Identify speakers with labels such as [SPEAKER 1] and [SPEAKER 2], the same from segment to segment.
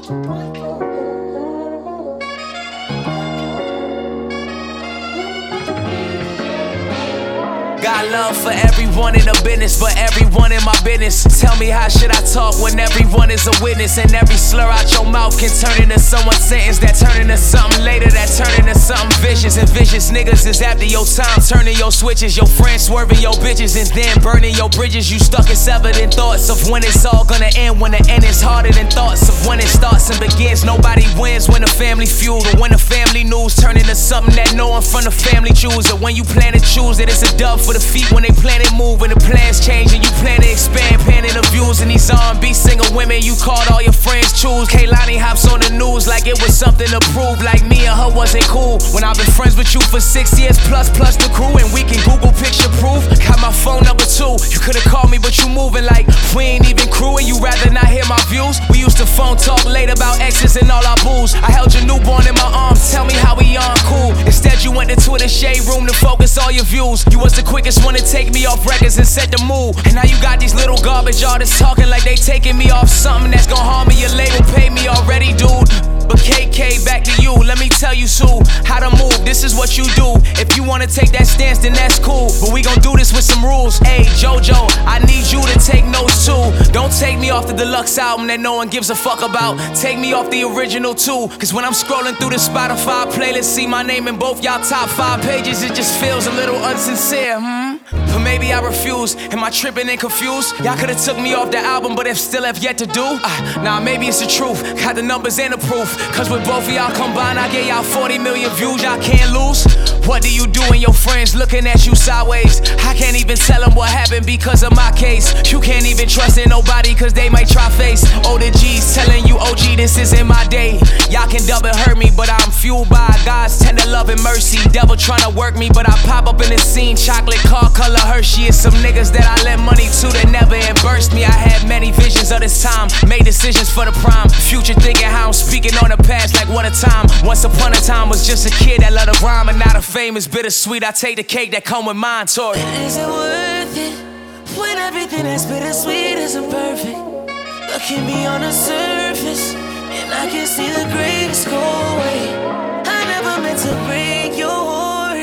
[SPEAKER 1] Got love for everyone in the business, but everyone in my business. Tell me how should I talk when everyone is a witness, and every slur out your mouth can turn into someone's sentence that turn into something later, that turn into something vicious. And vicious niggas is after your time, turning your switches, your friends swerving your bitches, and then burning your bridges. You stuck and severed in thoughts of when it's all gonna end, when the end is harder than thoughts of when it starts and begins. Nobody wins when the family feud, or when the family news turn into something that no one from the family choose. Or when you plan to choose that it's a dub for the feet when they plan to move, and the plans change and you plan to expand, pan interviews. And these R&B single women you called all your friends choose. Kaylani hops on the news like it was something to prove, like me and her wasn't cool. When I've been friends with you for 6 years plus the crew, and we can Google picture proof. Got my phone number too. You could've called me, but you moving like we ain't even crew, and you rather not hear my views. We used to phone talk late about exes and all our booze. I held your newborn in my arms, tell me how we on cool. Instead you went to Twitter shade room to focus all your views. You was the quickest one to take me off records and set the mood. And now you got these little garbage artists talking like they taking me off something that's gon' harm me. Your label paid me already, dude. But KK, back to you. Let me tell you, Sue, how to move. This is what you do. If you wanna take that stance, then that's cool. But we gon' do this with some rules. Hey, JoJo, I need you to take notes too. Don't take me off the deluxe album that no one gives a fuck about. Take me off the original too. Cause when I'm scrolling through the Spotify playlist, see my name in both y'all top 5 pages, it just feels a little unsincere. But maybe I refuse. Am I tripping and confused? Y'all could've took me off the album, but still have yet to do. Nah, maybe it's the truth. Got the numbers and the proof. Cause with both of y'all combined, I gave y'all 40 million views. Y'all can't lose. What do you do when your friends looking at you sideways? I can't even tell them what happened because of my case. You can't even trust in nobody cause they might try face. Older G's telling you, OG, this isn't my day. Y'all can double hurt me, but I'm fueled by God's tender love and mercy. Devil tryna work me, but I pop up in the scene. Chocolate car color Hershey. It's some niggas that I lent money to that never embarrassed me. I had many visions of this time, made decisions for the prime. Future thinking how I'm speaking on the past like what a time. Once upon a time was just a kid that loved to rhyme, and now the fame is bittersweet. I take the cake that come with mine, Tori.
[SPEAKER 2] Is it worth it when everything that's bittersweet isn't perfect? Looking beyond the surface, and I can see the greatest go away. I never meant to break your heart.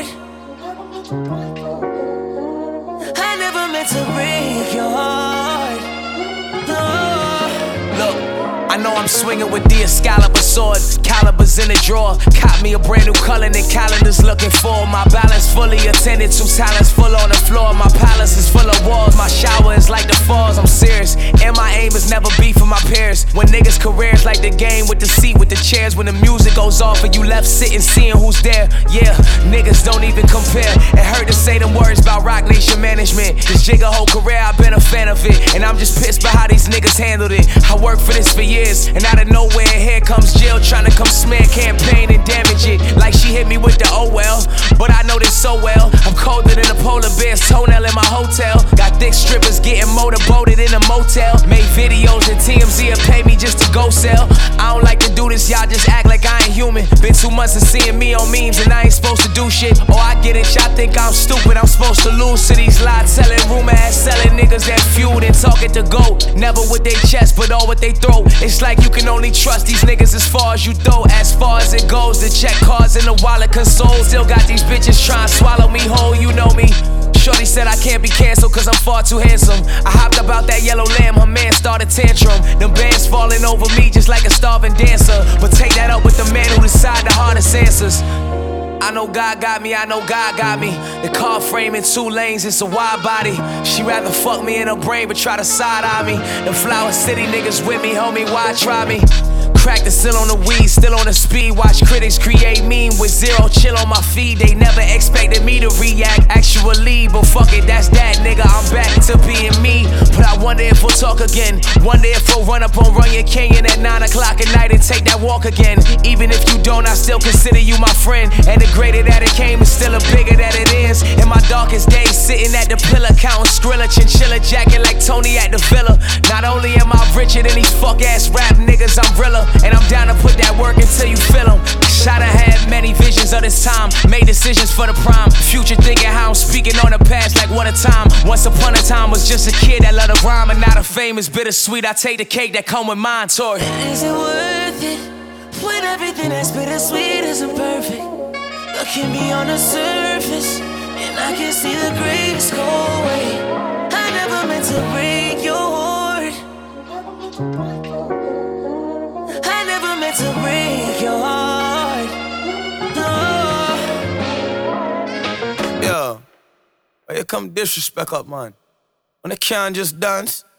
[SPEAKER 2] I never meant to break your heart. No.
[SPEAKER 1] Look, I know I'm swinging with the Excalibur sword. Calibers in the drawer. Caught me a brand new color and calendars looking for. My balance fully attended to, talents full on the floor. My palace is full of walls. My shower is like the falls. I'm serious, and my aim is never be for my peers. When niggas' careers like the game with the seat, with the chairs. When the music goes off and you left sitting, seeing who's there. Yeah, niggas don't even compare. It hurt to say them words about Rock Nation management. This Jigga whole career, I've been a fan of it, and I'm just pissed by how these niggas handled it. I worked for this for years, and out of nowhere, here comes Jill trying to come smear campaign and damage it. Like she hit me with the oh well, but I know this so well. I'm colder than a polar bear's toenail in my hotel. Got thick strippers getting motorboated in a motel. Made videos and TMZ will pay me just to go sell. I don't like to do this, y'all just act like I ain't human. Been 2 months of seeing me on memes and I ain't supposed to do shit. Oh, I get it, y'all think I'm stupid, I'm supposed to lose to these lie-telling, rumor-ass selling niggas that feud and talking to GOAT. Never with their chest, but all with they throat. It's like you can only trust these niggas as far as you throw. As far as it goes, the check cards in the wallet console. Still got these bitches trying to swallow me whole, you know me. Shorty said I can't be canceled cause I'm far too handsome. I hopped up out that yellow lamb, her man started tantrum. Them bands falling over me just like a starving dancer. But take that up with the man who decide the hardest answers. I know God got me, I know God got me. The car frame in 2 lanes, it's a wide body. She rather fuck me in her brain but try to side-eye me. The Flower City niggas with me, homie, why try me? Cracked and still on the weed, still on the speed. Watch critics create meme with 0 chill on my feed. They never expected me to react actually, but fuck it, that's that nigga. I'm back to being me. But I wonder if we'll talk again. Wonder if we'll run up on Runyon Canyon at 9 o'clock at night and take that walk again. Even if you don't, I still consider you my friend. And the greater that it came is still a bigger that it is. In my darkest days, sitting at the pillar, counting Skrilla, chinchilla jacket like Tony at the Villa. Not only am I richer than these fuck ass rap niggas, I'm realer. And I'm down to put that work until you feel them. Shot I had many visions of this time, made decisions for the prime. Future thinking how I'm speaking on the past like what a time. Once upon a time was just a kid that loved to rhyme, and now the fame is bittersweet. I take the cake that come with mine, Tori.
[SPEAKER 2] Is it worth worth it when everything that's bittersweet isn't perfect. Look at me on the surface, and I can see the grace go away. I never meant to break your heart. I never meant to break your heart. No.
[SPEAKER 3] Yo, here come disrespect up, man. When they can't just dance,